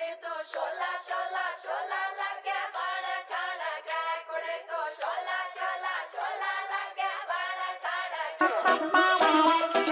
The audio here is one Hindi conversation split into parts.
कुड़ी तू शोला शोला शोला लगे बड़ ठाण के कुड़ी तू शोला शोला शोला लगे बड़ ठाण के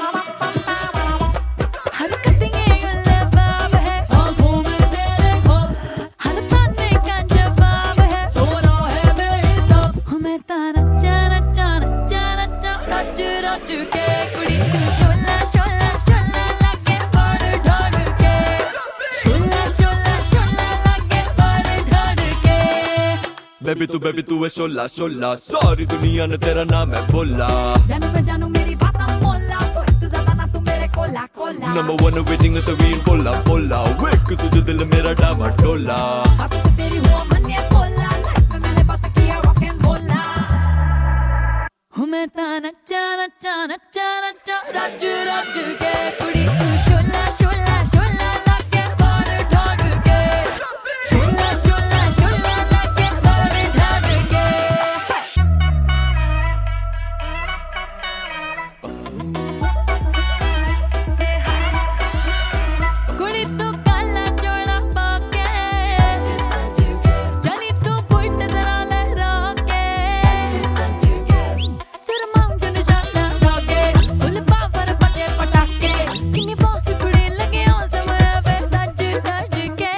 हरकतें ये लबाब है आंखों में तेरे खो हर ताने का जवाब है दोनों है बेहिसाब हमें तारा चारा चारा चारा चारा रच के कुड़ी तू शोला शोला शोला लगे बड़ ठाण के शोला शोला शोला लगे बड़ ठाण के बेबी तू है शोला शोला सारी दुनिया ने तेरा नाम है बोला जानू मेरी बात मोला तू ज्यादा ना तू मेरे कोला कोला number 1 waiting at the rain बोला बोला वेक तुझे दिल मेरा डामा डोला बातों से तेरी हुआ मन ये बोला लाइफ में मैंने बस किया रॉक एंड बोला हमें ताना चाना चाना चाना चाना रच के कुड़ी तू शोला शोला शोला लगे बड़ ठाण के शोला शोला शोला लगे बड़ ठाण के कुड़ी तू काला जोड़ा पाके चली तू बुट जरा लहरा के सिर मांझ निशाना धागे फुल पावर बजे पटाके किन्नी बॉस कुड़ी लगे ओ समय पे सज के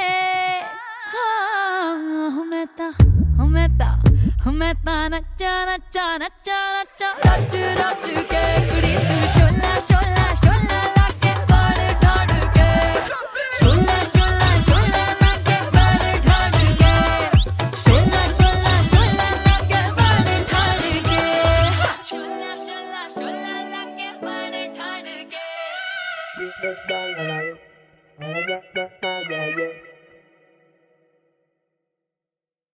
हाँ हमें ता नचा नचा नचा नचा रच के